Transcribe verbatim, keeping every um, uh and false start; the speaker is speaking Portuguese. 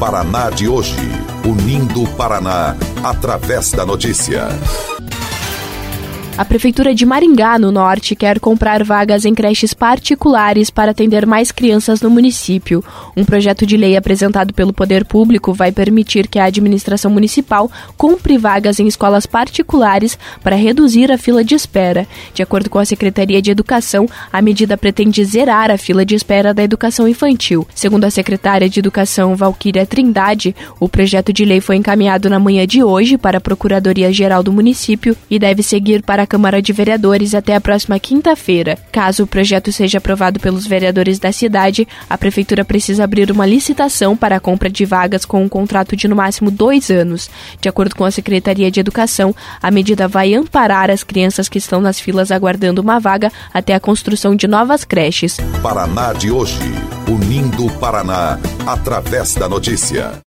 Paraná de hoje, unindo o Paraná através da notícia. A Prefeitura de Maringá, no Norte, quer comprar vagas em creches particulares para atender mais crianças no município. Um projeto de lei apresentado pelo Poder Público vai permitir que a administração municipal compre vagas em escolas particulares para reduzir a fila de espera. De acordo com a Secretaria de Educação, a medida pretende zerar a fila de espera da educação infantil. Segundo a secretária de Educação, Valquíria Trindade, o projeto de lei foi encaminhado na manhã de hoje para a Procuradoria-Geral do município e deve seguir para a Câmara de Vereadores até a próxima quinta-feira. Caso o projeto seja aprovado pelos vereadores da cidade, a Prefeitura precisa abrir uma licitação para a compra de vagas com um contrato de no máximo dois anos. De acordo com a Secretaria de Educação, a medida vai amparar as crianças que estão nas filas aguardando uma vaga até a construção de novas creches. Paraná de hoje, unindo o Paraná através da notícia.